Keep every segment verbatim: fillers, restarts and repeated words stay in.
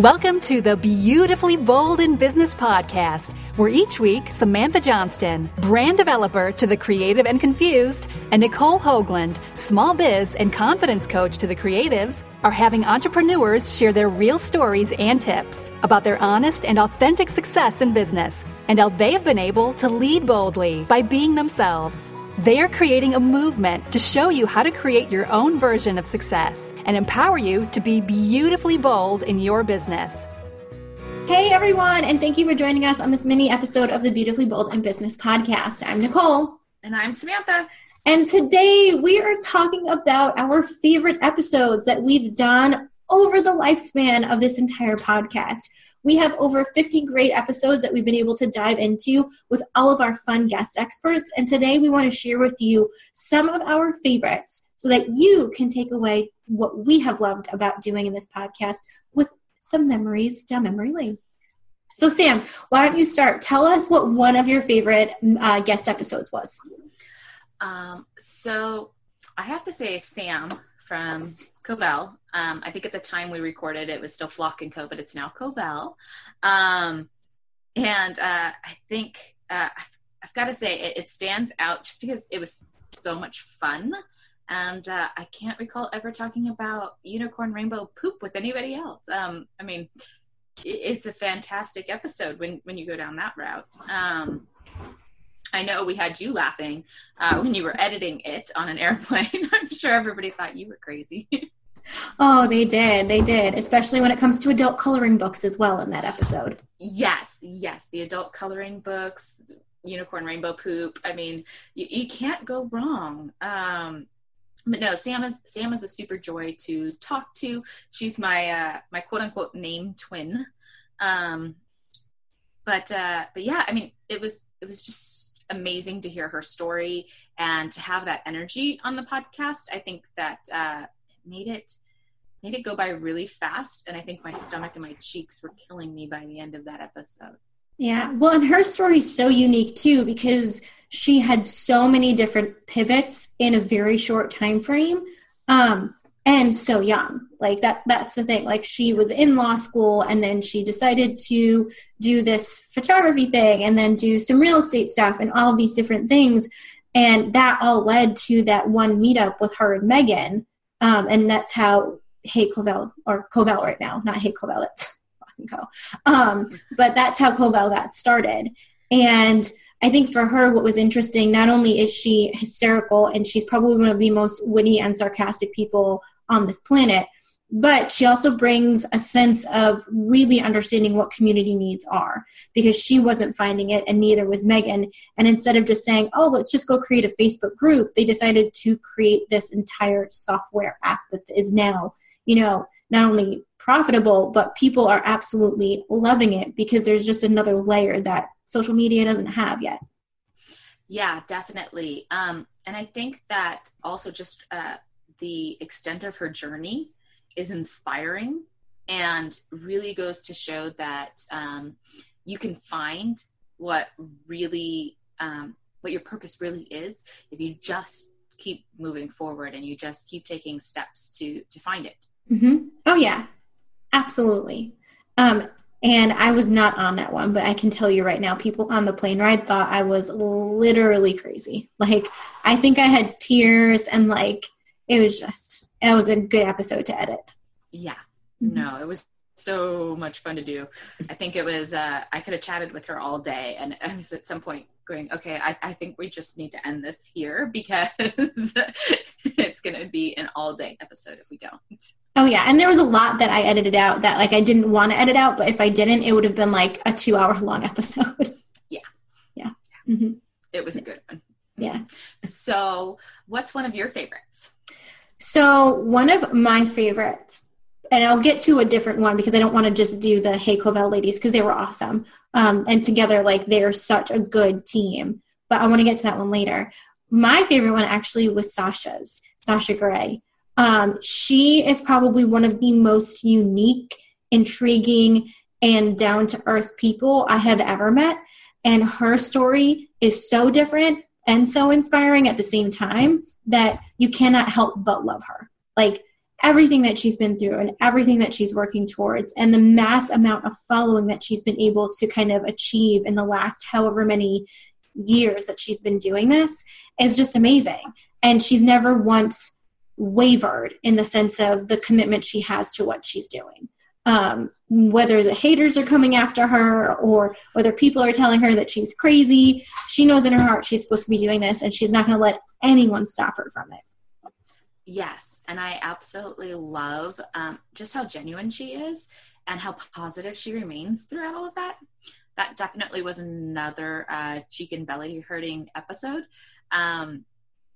Welcome to the Beautifully Bold in Business podcast, where each week Samantha Johnston, brand developer to the creative and confused, and Nicole Hoagland, small biz and confidence coach to the creatives, are having entrepreneurs share their real stories and tips about their honest and authentic success in business and how they have been able to lead boldly by being themselves. They are creating a movement to show you how to create your own version of success and empower you to be beautifully bold in your business. Hey everyone, and thank you for joining us on this mini episode of the Beautifully Bold in Business podcast. I'm Nicole. And I'm Samantha. And today we are talking about our favorite episodes that we've done over the lifespan of this entire podcast. We have over fifty great episodes that we've been able to dive into with all of our fun guest experts. And today we want to share with you some of our favorites so that you can take away what we have loved about doing in this podcast with some memories down memory lane. So Sam, why don't you start? Tell us what one of your favorite uh, guest episodes was. Um, so I have to say Sam from Covell. Um, I think at the time we recorded, it was still Flock and Co, but it's now Covell. Um, and uh, I think uh, I've, I've got to say it, it stands out just because it was so much fun. And uh, I can't recall ever talking about unicorn rainbow poop with anybody else. Um, I mean, it, it's a fantastic episode when, when you go down that route. Um, I know we had you laughing uh, when you were editing it on an airplane. I'm sure everybody thought you were crazy. Oh, they did. They did, especially when it comes to adult coloring books as well in that episode. Yes, yes. The adult coloring books, unicorn rainbow poop. I mean, you, you can't go wrong. Um, but no, Sam is Sam is a super joy to talk to. She's my uh, my quote unquote name twin. Um, but uh, but yeah, I mean, it was it was just amazing to hear her story and to have that energy on the podcast. I think that uh, made it made it go by really fast, and I think my stomach and my cheeks were killing me by the end of that episode. Yeah, well, and her story is so unique too because she had so many different pivots in a very short time frame, um, and so young. Like that that's the thing. Like she was in law school, and then she decided to do this photography thing, and then do some real estate stuff, and all of these different things, and that all led to that one meetup with her and Megan. Um, and that's how Hey Covell, or Covell right now, not Hey Covell, it's Flock and Co. Um, but that's how Covell got started. And I think for her, what was interesting, not only is she hysterical, and she's probably one of the most witty and sarcastic people on this planet, but she also brings a sense of really understanding what community needs are, because she wasn't finding it and neither was Megan. And instead of just saying, oh, let's just go create a Facebook group, they decided to create this entire software app that is now, you know, not only profitable, but people are absolutely loving it because there's just another layer that social media doesn't have yet. Yeah, definitely. Um, and I think that also just uh, the extent of her journey is inspiring and really goes to show that um, you can find what really, um, what your purpose really is if you just keep moving forward and you just keep taking steps to, to find it. Mm-hmm. Oh yeah, absolutely. Um, and I was not on that one, but I can tell you right now, people on the plane ride thought I was literally crazy. Like, I think I had tears and like, it was just, it was a good episode to edit. Yeah, no, it was so much fun to do. I think it was, uh, I could have chatted with her all day, and I was at some point going, okay, I, I think we just need to end this here because it's going to be an all day episode if we don't. Oh yeah. And there was a lot that I edited out that like I didn't want to edit out, but if I didn't, it would have been like a two hour long episode. Yeah. Yeah. Mm-hmm. It was a good one. Yeah. So what's one of your favorites? So one of my favorites, and I'll get to a different one because I don't want to just do the Hey Covell ladies because they were awesome. Um, and together, like they're such a good team, but I want to get to that one later. My favorite one actually was Sasha's, Sasha Grey. Um, she is probably one of the most unique, intriguing, and down-to-earth people I have ever met. And her story is so different and so inspiring at the same time that you cannot help but love her. Like, everything that she's been through and everything that she's working towards and the mass amount of following that she's been able to kind of achieve in the last however many years that she's been doing this is just amazing. And she's never once wavered in the sense of the commitment she has to what she's doing. Um, whether the haters are coming after her or whether people are telling her that she's crazy, she knows in her heart she's supposed to be doing this and she's not going to let anyone stop her from it. Yes. And I absolutely love um, just how genuine she is and how positive she remains throughout all of that. That definitely was another uh, cheek and belly hurting episode. Um,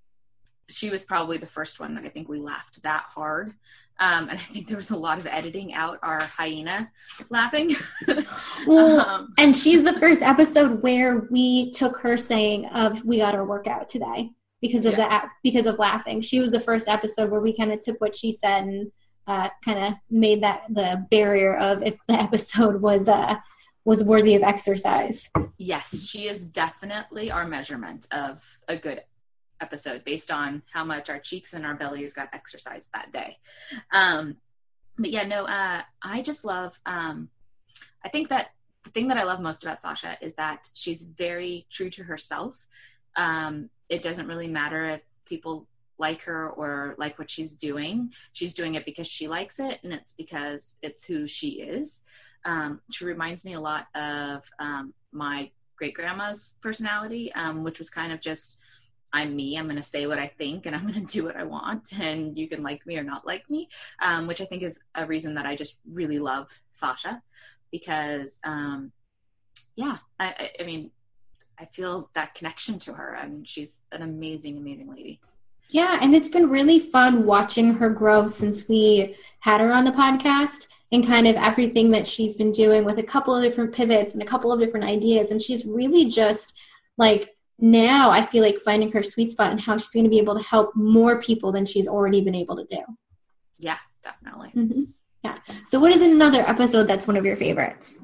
she was probably the first one that I think we laughed that hard. Um, and I think there was a lot of editing out our hyena laughing. Well, um, and she's the first episode where we took her saying of we got our workout today because of yes. the because of laughing. She was the first episode where we kind of took what she said and uh, kind of made that the barrier of if the episode was uh, was worthy of exercise. Yes, she is definitely our measurement of a good episode based on how much our cheeks and our bellies got exercised that day. Um, but yeah, no, uh, I just love, um, I think that the thing that I love most about Sasha is that she's very true to herself. Um, it doesn't really matter if people like her or like what she's doing. She's doing it because she likes it and it's because it's who she is. Um, she reminds me a lot of um, my great-grandma's personality, um, which was kind of just, I'm me, I'm going to say what I think and I'm going to do what I want and you can like me or not like me, um, which I think is a reason that I just really love Sasha because, um, yeah, I, I mean, I feel that connection to her and she's an amazing, amazing lady. Yeah, and it's been really fun watching her grow since we had her on the podcast and kind of everything that she's been doing with a couple of different pivots and a couple of different ideas. And she's really just like, now I feel like finding her sweet spot and how she's going to be able to help more people than she's already been able to do. Yeah, definitely. Mm-hmm. Yeah. So what is another episode that's one of your favorites?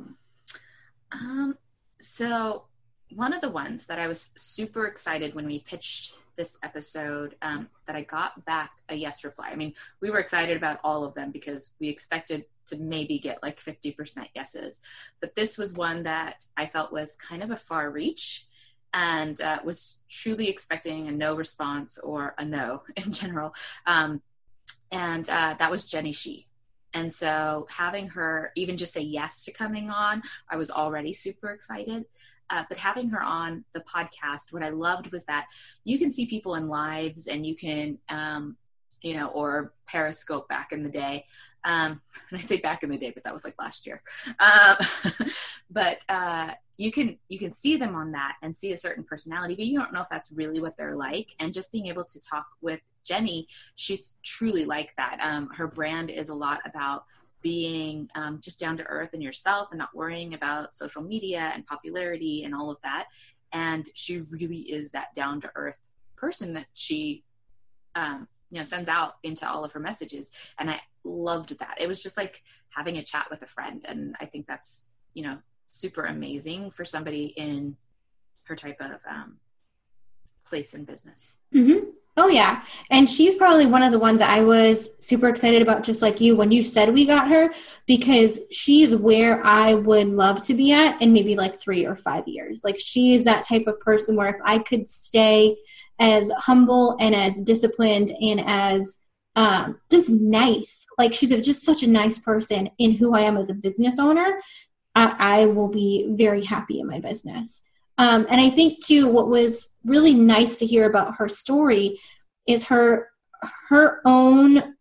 Um, so one of the ones that I was super excited when we pitched this episode, um, that I got back a yes reply. I mean, we were excited about all of them because we expected to maybe get like fifty percent yeses, but this was one that I felt was kind of a far reach. And uh, was truly expecting a no response or a no in general. Um, and uh, that was Jenny Shih. And so having her even just say yes to coming on, I was already super excited. Uh, but having her on the podcast, what I loved was that you can see people in lives and you can, um, you know, or Periscope back in the day. Um, and I say back in the day, but that was like last year. Um, but uh, you can you can see them on that and see a certain personality, but you don't know if that's really what they're like. And just being able to talk with Jenny, she's truly like that. Um, her brand is a lot about being um, just down to earth and yourself and not worrying about social media and popularity and all of that. And she really is that down to earth person that she, um, you know, sends out into all of her messages. And I loved that. It was just like having a chat with a friend. And I think that's, you know, super amazing for somebody in her type of um, place in business. Mm-hmm. Oh, yeah. And she's probably one of the ones that I was super excited about, just like you, when you said we got her, because she's where I would love to be at in maybe like three or five years. Like she is that type of person where if I could stay as humble and as disciplined and as um, just nice, like she's just such a nice person in who I am as a business owner, I, I will be very happy in my business. Um, and I think, too, what was really nice to hear about her story is her her own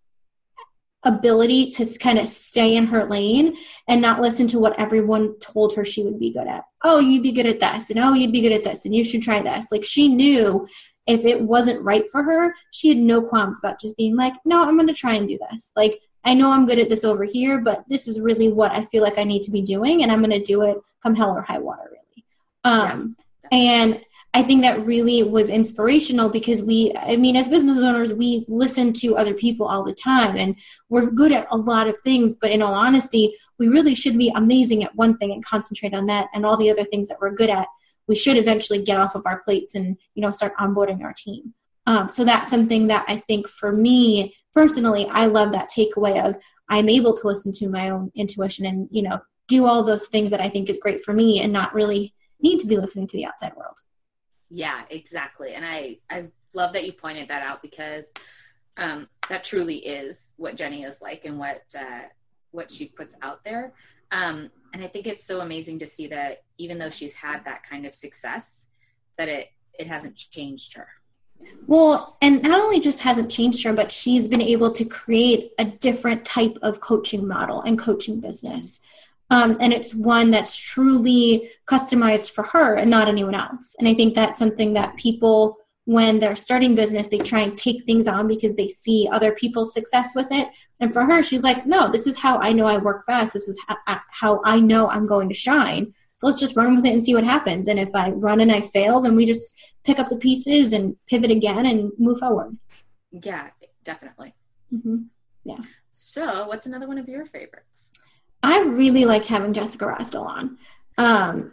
ability to kind of stay in her lane and not listen to what everyone told her she would be good at. Oh, you'd be good at this, and oh, you'd be good at this, and you should try this. Like, she knew if it wasn't right for her, she had no qualms about just being like, no, I'm going to try and do this. Like, I know I'm good at this over here, but this is really what I feel like I need to be doing, and I'm going to do it come hell or high water, really. Um, yeah. And I think that really was inspirational because we, I mean, as business owners, we listen to other people all the time and we're good at a lot of things, but in all honesty, we really should be amazing at one thing and concentrate on that, and all the other things that we're good at, we should eventually get off of our plates and, you know, start onboarding our team. Um, so that's something that I think for me personally, I love that takeaway of I'm able to listen to my own intuition and, you know, do all those things that I think is great for me and not really need to be listening to the outside world. Yeah, exactly. And I, I love that you pointed that out because um, that truly is what Jenny is like and what, uh, what she puts out there. Um, and I think it's so amazing to see that even though she's had that kind of success, that it, it hasn't changed her. Well, and not only just hasn't changed her, but she's been able to create a different type of coaching model and coaching business. Um, and it's one that's truly customized for her and not anyone else. And I think that's something that people, when they're starting business, they try and take things on because they see other people's success with it. And for her, she's like, no, this is how I know I work best. This is how, how I know I'm going to shine. So let's just run with it and see what happens. And if I run and I fail, then we just pick up the pieces and pivot again and move forward. Yeah, definitely. Mm-hmm. Yeah. So what's another one of your favorites? I really liked having Jessica Rastel on um,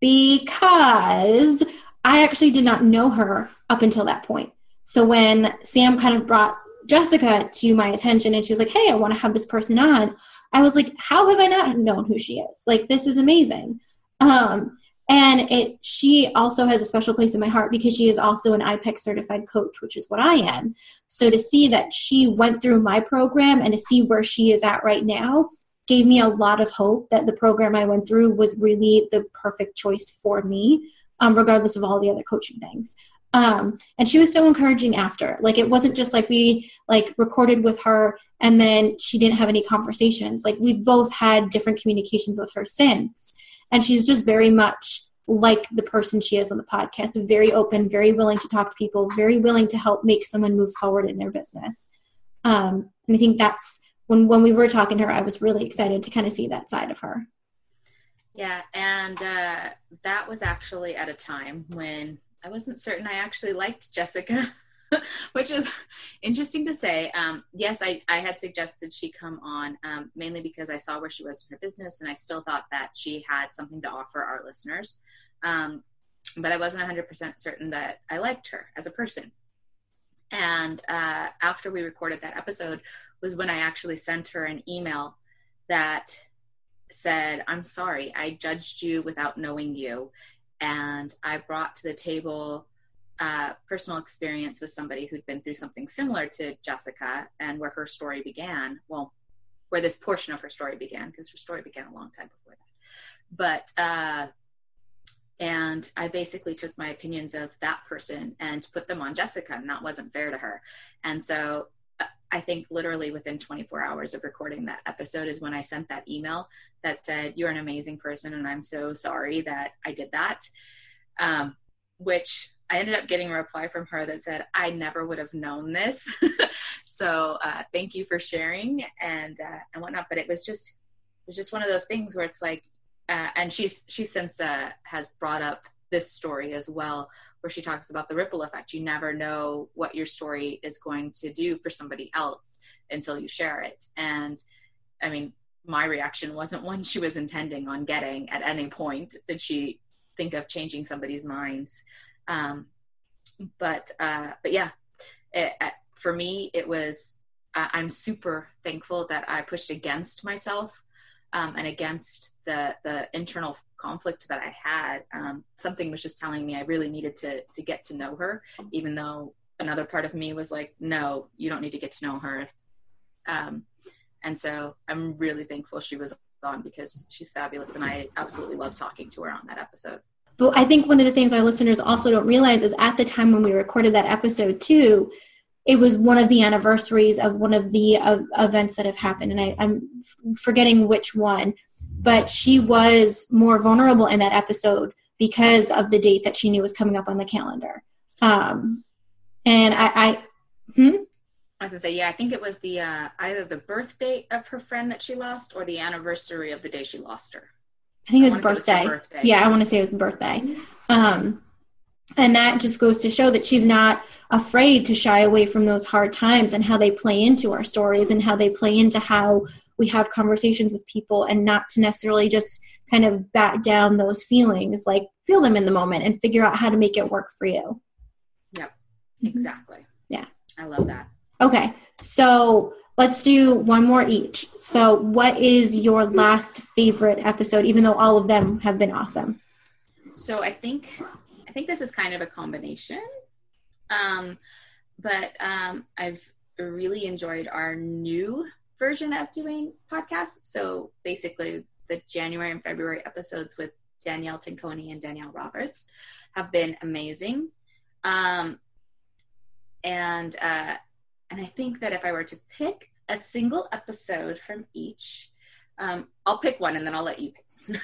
because I actually did not know her up until that point. So when Sam kind of brought Jessica to my attention and she's like, hey, I want to have this person on, I was like, how have I not known who she is? Like, this is amazing. Um, and it, she also has a special place in my heart because she is also an I P E C certified coach, which is what I am. So to see that she went through my program and to see where she is at right now gave me a lot of hope that the program I went through was really the perfect choice for me, um, regardless of all the other coaching things. Um, and she was so encouraging after. Like, it wasn't just like we like recorded with her and then she didn't have any conversations. Like, we've both had different communications with her since. And she's just very much like the person she is on the podcast, very open, very willing to talk to people, very willing to help make someone move forward in their business. Um, and I think that's when, when we were talking to her, I was really excited to kind of see that side of her. Yeah. And uh, that was actually at a time when I wasn't certain I actually liked Jessica, which is interesting to say. Um, yes, I, I had suggested she come on um, mainly because I saw where she was in her business and I still thought that she had something to offer our listeners. Um, but I wasn't one hundred percent certain that I liked her as a person. And uh, after we recorded that episode was when I actually sent her an email that said, I'm sorry, I judged you without knowing you. And I brought to the table uh, personal experience with somebody who'd been through something similar to Jessica and where her story began. Well, where this portion of her story began, because her story began a long time before that. But, uh, and I basically took my opinions of that person and put them on Jessica, and that wasn't fair to her. And so uh, I think literally within twenty-four hours of recording that episode is when I sent that email that said, you're an amazing person, and I'm so sorry that I did that. Um, which I ended up getting a reply from her that said, I never would have known this. so uh, thank you for sharing and uh, and whatnot. But it was just, it was just one of those things where it's like, uh, and she's, she since uh, has brought up this story as well, where she talks about the ripple effect. You never know what your story is going to do for somebody else until you share it. And I mean, my reaction wasn't one she was intending on getting at any point. Did she think of changing somebody's minds? Um, but, uh, but yeah, it, it, for me, it was, uh, I'm super thankful that I pushed against myself, um, and against the, the internal conflict that I had. Um, something was just telling me I really needed to, to get to know her, even though another part of me was like, no, you don't need to get to know her. Um, and so I'm really thankful she was on because she's fabulous. And I absolutely love talking to her on that episode. But I think one of the things our listeners also don't realize is at the time when we recorded that episode too, it was one of the anniversaries of one of the uh, events that have happened. And I, I'm forgetting which one, but she was more vulnerable in that episode because of the date that she knew was coming up on the calendar. Um, and I, I, hmm? I was gonna say, yeah, I think it was the, uh, either the birth date of her friend that she lost or the anniversary of the day she lost her. I think it was, I birthday. It was birthday. Yeah, I want to say it was the birthday. Um, and that just goes to show that she's not afraid to shy away from those hard times and how they play into our stories and how they play into how we have conversations with people, and not to necessarily just kind of bat down those feelings, like feel them in the moment and figure out how to make it work for you. Yep. Exactly. Yeah. I love that. Okay. So let's do one more each. So what is your last favorite episode, even though all of them have been awesome? So I think, I think this is kind of a combination. Um, but um, I've really enjoyed our new version of doing podcasts. So basically the January and February episodes with Danielle Tinconi and Danielle Roberts have been amazing. Um, and, uh, and I think that if I were to pick a single episode from each, um, I'll pick one and then I'll let you pick.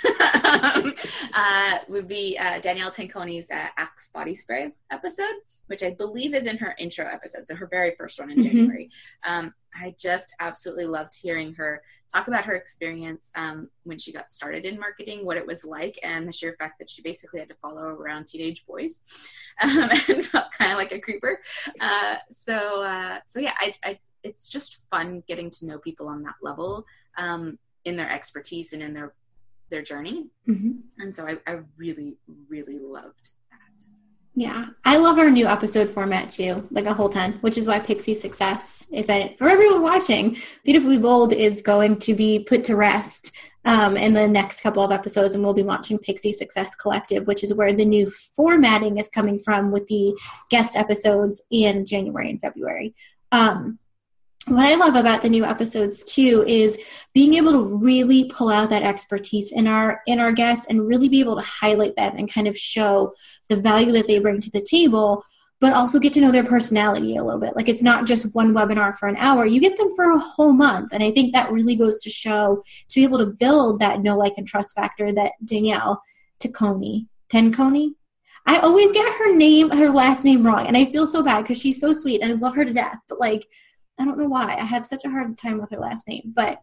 um, uh, would be uh, Danielle Tinconi's uh, Axe body spray episode, which I believe is in her intro episode, so her very first one in mm-hmm. January. Um, I just absolutely loved hearing her talk about her experience um, when she got started in marketing, what it was like, and the sheer fact that she basically had to follow around teenage boys um, and felt kind of like a creeper. Uh, so, uh, so yeah, I, I, it's just fun getting to know people on that level um, in their expertise and in their their journey. Mm-hmm. And so I, I really, really loved that. Yeah. I love our new episode format too, like a whole ton, which is why Pixie Success, if I, for everyone watching, Beautifully Bold is going to be put to rest um, in the next couple of episodes, and we'll be launching Pixie Success Collective, which is where the new formatting is coming from with the guest episodes in January and February. Um, What I love about the new episodes too is being able to really pull out that expertise in our in our guests and really be able to highlight them and kind of show the value that they bring to the table, but also get to know their personality a little bit. Like, it's not just one webinar for an hour. You get them for a whole month. And I think that really goes to show, to be able to build that know, like, and trust factor that Danielle Tinconi, Tinconi? I always get her name, her last name wrong. And I feel so bad because she's so sweet and I love her to death. But like, I don't know why. I have such a hard time with her last name. But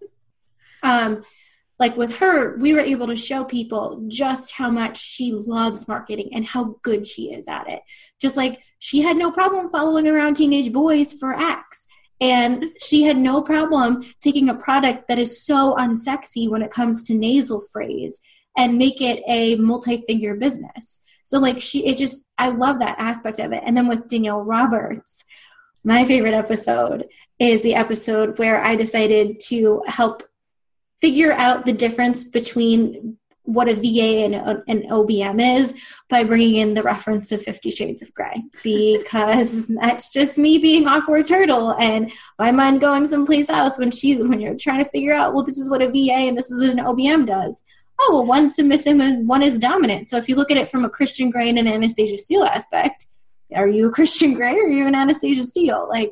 um, like with her, we were able to show people just how much she loves marketing and how good she is at it. Just like she had no problem following around teenage boys for Axe. And she had no problem taking a product that is so unsexy when it comes to nasal sprays and make it a multi-figure business. So like she, it just, I love that aspect of it. And then with Danielle Roberts, my favorite episode is the episode where I decided to help figure out the difference between what a V A and a, an O B M is by bringing in the reference of Fifty Shades of Grey, because that's just me being awkward turtle and my mind going someplace else when she when you're trying to figure out, well, this is what a V A and this is what an O B M does. Oh, well, one's submissive and one is dominant. So if you look at it from a Christian Grey and an Anastasia Steele aspect, are you a Christian Grey or are you an Anastasia Steele? Like,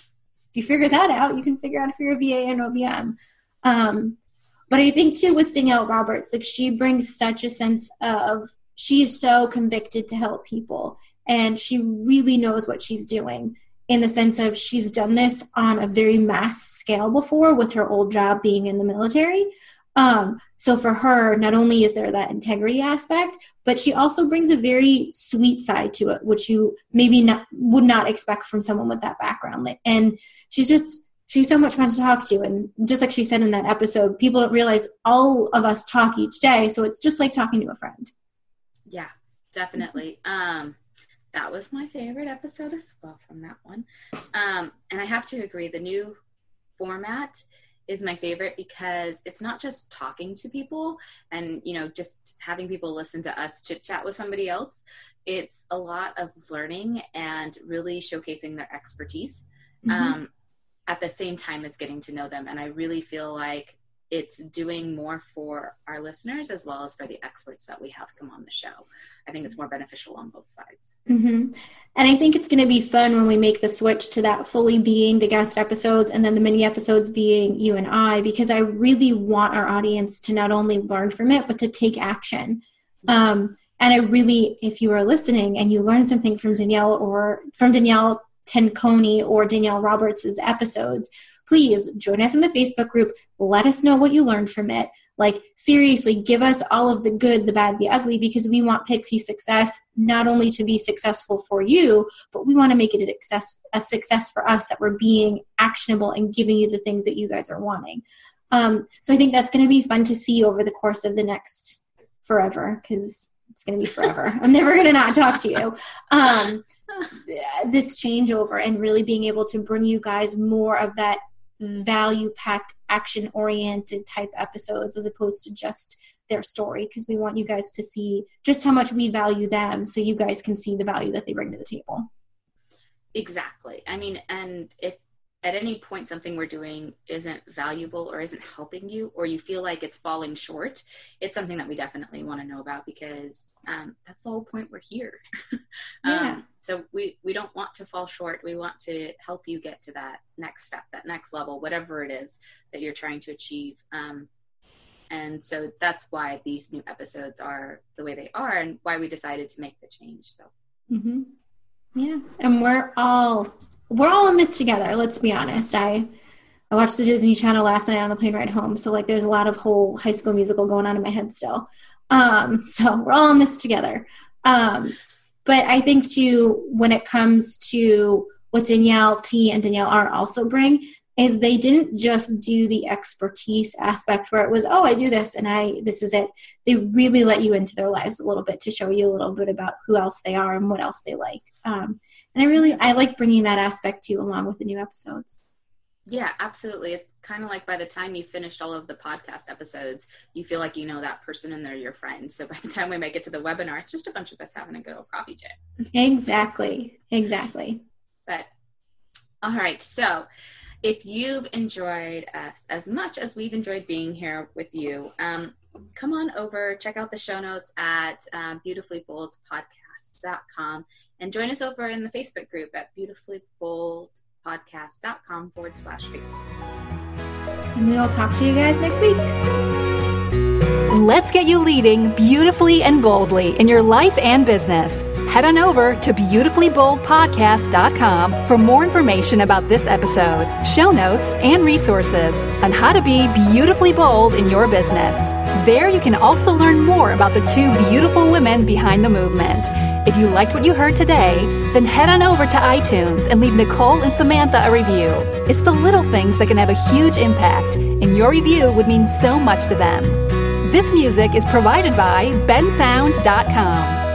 if you figure that out, you can figure out if you're a V A and O B M. Um, but I think, too, with Danielle Roberts, like, she brings such a sense of, she is so convicted to help people. And she really knows what she's doing in the sense of she's done this on a very mass scale before with her old job being in the military. Um, so for her, not only is there that integrity aspect, but she also brings a very sweet side to it, which you maybe not would not expect from someone with that background. And she's just, she's so much fun to talk to. And just like she said in that episode, people don't realize all of us talk each day. So it's just like talking to a friend. Yeah, definitely. Um, that was my favorite episode as well from that one. Um, and I have to agree, the new format is my favorite because it's not just talking to people and, you know, just having people listen to us chit chat with somebody else. It's a lot of learning and really showcasing their expertise mm-hmm. um, at the same time as getting to know them. And I really feel like it's doing more for our listeners as well as for the experts that we have come on the show. I think it's more beneficial on both sides. Mm-hmm. And I think it's going to be fun when we make the switch to that fully being the guest episodes and then the mini episodes being you and I, because I really want our audience to not only learn from it, but to take action. Um, and I really, if you are listening and you learn something from Danielle or from Danielle Tinconi or Danielle Roberts' episodes, please join us in the Facebook group. Let us know what you learned from it. Like, seriously, give us all of the good, the bad, the ugly, because we want Pixie Success not only to be successful for you, but we want to make it a success, a success for us, that we're being actionable and giving you the things that you guys are wanting. Um, so I think that's going to be fun to see over the course of the next forever, because it's going to be forever. I'm never going to not talk to you. Um, this changeover and really being able to bring you guys more of that value-packed, action-oriented type episodes as opposed to just their story, because we want you guys to see just how much we value them so you guys can see the value that they bring to the table. Exactly. I mean, and if at any point something we're doing isn't valuable or isn't helping you, or you feel like it's falling short, it's something that we definitely want to know about, because um, that's the whole point we're here. Yeah. um, so we, we don't want to fall short. We want to help you get to that next step, that next level, whatever it is that you're trying to achieve. Um, and so that's why these new episodes are the way they are and why we decided to make the change. So, mm-hmm. Yeah. And we're all... We're all in this together. Let's be honest. I I watched the Disney Channel last night on the plane ride home. So like there's a lot of whole High School Musical going on in my head still. Um, so we're all in this together. Um, but I think too, when it comes to what Danielle T and Danielle R also bring, is they didn't just do the expertise aspect where it was, oh, I do this and I, this is it. They really let you into their lives a little bit to show you a little bit about who else they are and what else they like. Um, and I really, I like bringing that aspect too, along with the new episodes. Yeah, absolutely. It's kind of like by the time you finished all of the podcast episodes, you feel like you know that person and they're your friends. So by the time we make it to the webinar, it's just a bunch of us having a good old coffee chat. Exactly. Exactly. But all right. So if you've enjoyed us as much as we've enjoyed being here with you, um, come on over, check out the show notes at uh, beautifully bold podcast dot com and join us over in the Facebook group at beautifully bold podcast dot com forward slash Facebook. And we'll talk to you guys next week. Let's get you leading beautifully and boldly in your life and business. Head on over to beautifully bold podcast dot com for more information about this episode, show notes, and resources on how to be beautifully bold in your business. There you can also learn more about the two beautiful women behind the movement. If you liked what you heard today, then head on over to iTunes and leave Nicole and Samantha a review. It's the little things that can have a huge impact, and your review would mean so much to them. This music is provided by ben sound dot com.